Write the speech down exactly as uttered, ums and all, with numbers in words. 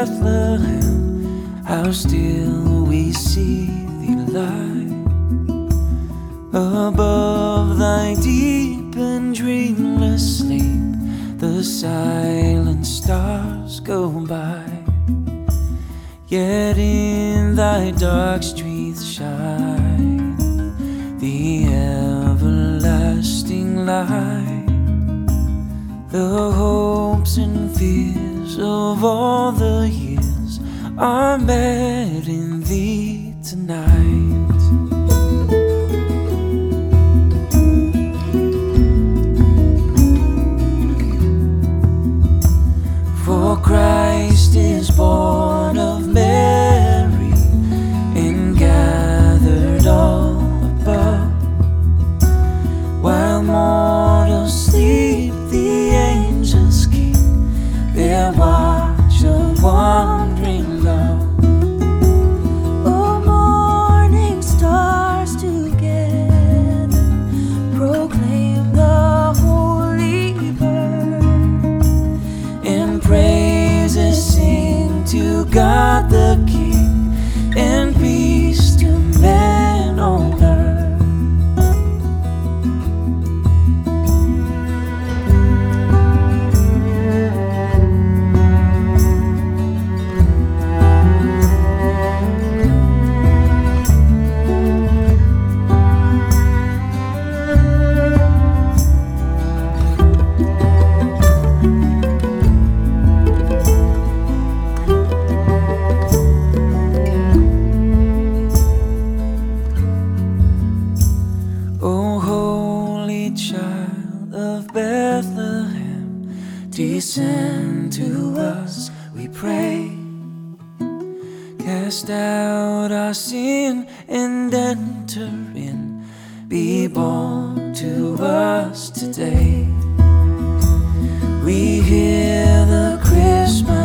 Bethlehem, how still we see thee lie. Above thy deep and dreamless sleep, the silent stars go by. Yet in thy dark streets shine the everlasting light. The hopes and fears of all the years are met in thee tonight. For Christ is born of Mary and gathered all above. While mortals sleep, the angels keep their watch of wandering love. Oh, morning stars together proclaim the holy birth, and praises sing to God the King, and peace to men on earth. O holy child of Bethlehem, descend to us, we pray. Cast out our sin and enter in. Be born to us today. We hear the Christmas